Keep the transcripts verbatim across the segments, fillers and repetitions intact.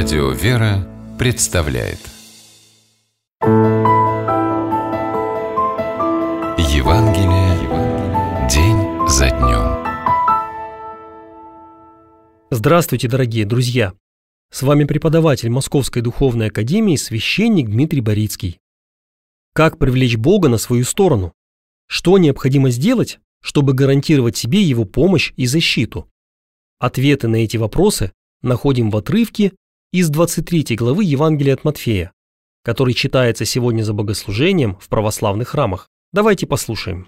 Радио «Вера» представляет Евангелие день за днем. Здравствуйте, дорогие друзья! С вами преподаватель Московской Духовной Академии, священник Дмитрий Борицкий. Как привлечь Бога на свою сторону? Что необходимо сделать, чтобы гарантировать себе Его помощь и защиту? Ответы на эти вопросы находим в отрывке из двадцать третьей главы Евангелия от Матфея, который читается сегодня за богослужением в православных храмах. Давайте послушаем.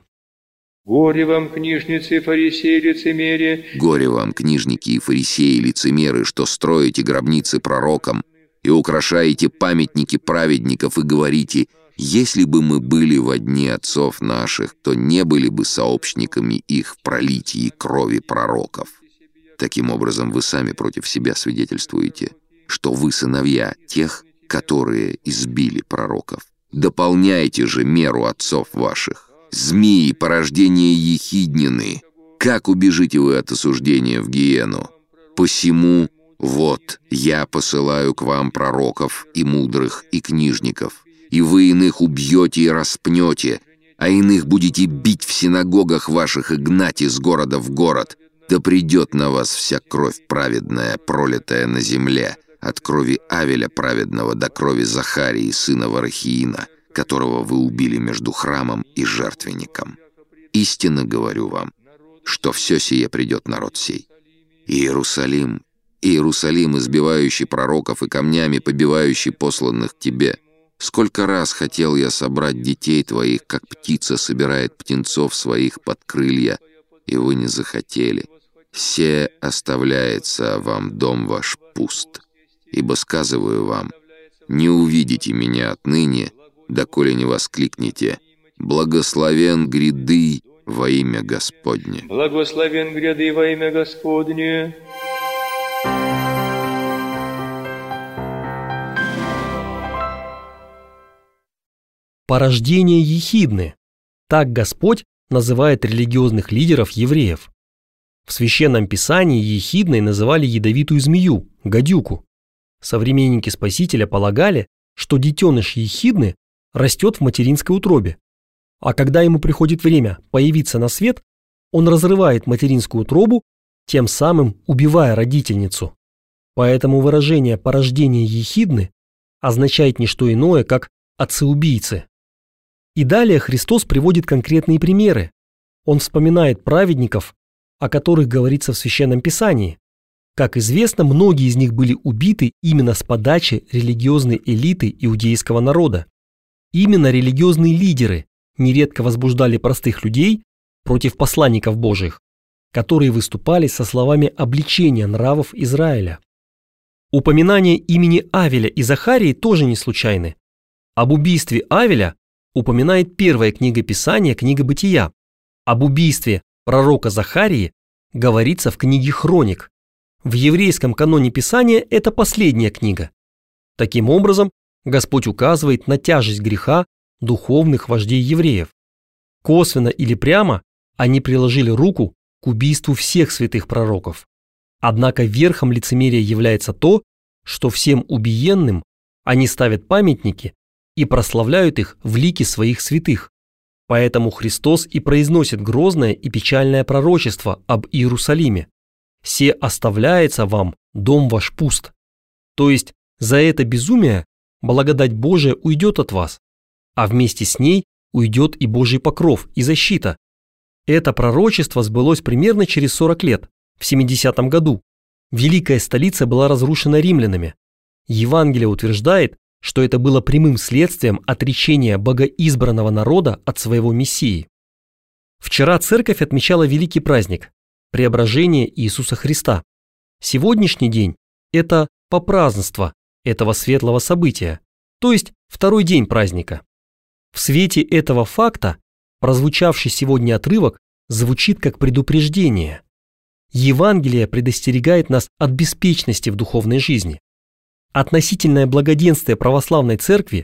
«Горе вам, книжницы и фарисеи, лицемерие! Горе вам, книжники и фарисеи, лицемеры, что строите гробницы пророкам и украшаете памятники праведников и говорите: если бы мы были во дни отцов наших, то не были бы сообщниками их в пролитии крови пророков». Таким образом, вы сами против себя свидетельствуете, что вы сыновья тех, которые избили пророков. Дополняйте же меру отцов ваших. Змеи, порождение ехиднины, как убежите вы от осуждения в гиену? Посему, вот, я посылаю к вам пророков и мудрых, и книжников, и вы иных убьете и распнете, а иных будете бить в синагогах ваших и гнать из города в город. Да придет на вас вся кровь праведная, пролитая на земле, от крови Авеля праведного до крови Захарии, сына Варахиина, которого вы убили между храмом и жертвенником. Истинно говорю вам, что все сие придет народ сей. Иерусалим, Иерусалим, избивающий пророков и камнями побивающий посланных к тебе, сколько раз хотел я собрать детей твоих, как птица собирает птенцов своих под крылья, и вы не захотели. Се оставляется вам дом ваш пуст. Ибо сказываю вам, не увидите меня отныне, доколе не воскликнете: благословен гряды во имя Господне. Благословен гряды во имя Господне. Порождение ехидны. Так Господь называет религиозных лидеров евреев. В Священном Писании ехидной называли ядовитую змею, гадюку. Современники Спасителя полагали, что детеныш ехидны растет в материнской утробе, а когда ему приходит время появиться на свет, он разрывает материнскую утробу, тем самым убивая родительницу. Поэтому выражение «порождение ехидны» означает не что иное, как «отцы-убийцы». И далее Христос приводит конкретные примеры. Он вспоминает праведников, о которых говорится в Священном Писании. Как известно, многие из них были убиты именно с подачи религиозной элиты иудейского народа. Именно религиозные лидеры нередко возбуждали простых людей против посланников Божьих, которые выступали со словами обличения нравов Израиля. Упоминание имени Авеля и Захарии тоже не случайны. Об убийстве Авеля упоминает первая книга Писания, книга Бытия. Об убийстве пророка Захарии говорится в книге Хроник. В еврейском каноне Писания это последняя книга. Таким образом, Господь указывает на тяжесть греха духовных вождей евреев. Косвенно или прямо они приложили руку к убийству всех святых пророков. Однако верхом лицемерия является то, что всем убиенным они ставят памятники и прославляют их в лике своих святых. Поэтому Христос и произносит грозное и печальное пророчество об Иерусалиме: «Се оставляется вам дом ваш пуст». То есть за это безумие благодать Божия уйдет от вас, а вместе с ней уйдет и Божий покров и защита. Это пророчество сбылось примерно через сорок лет, в семидесятом году. Великая столица была разрушена римлянами. Евангелие утверждает, что это было прямым следствием отречения богоизбранного народа от своего Мессии. Вчера церковь отмечала великий праздник – преображение Иисуса Христа. Сегодняшний день – это попразднество этого светлого события, то есть второй день праздника. В свете этого факта прозвучавший сегодня отрывок звучит как предупреждение. Евангелие предостерегает нас от беспечности в духовной жизни. Относительное благоденствие православной церкви,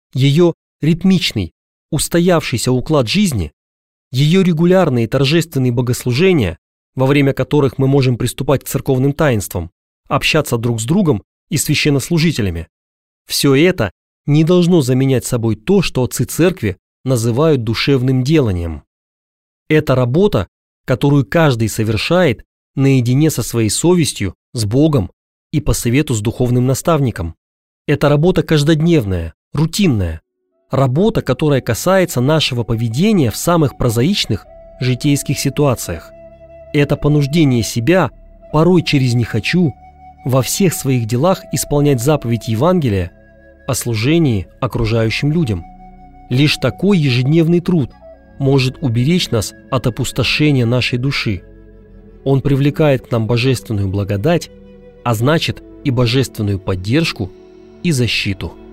ее ритмичный, устоявшийся уклад жизни, ее регулярные торжественные богослужения, во время которых мы можем приступать к церковным таинствам, общаться друг с другом и священнослужителями. Все это не должно заменять собой то, что отцы церкви называют душевным деланием. Это работа, которую каждый совершает наедине со своей совестью, с Богом и по совету с духовным наставником. Это работа каждодневная, рутинная. Работа, которая касается нашего поведения в самых прозаичных житейских ситуациях. Это понуждение себя, порой через «не хочу», во всех своих делах исполнять заповедь Евангелия о служении окружающим людям. Лишь такой ежедневный труд может уберечь нас от опустошения нашей души. Он привлекает к нам божественную благодать, а значит и божественную поддержку и защиту.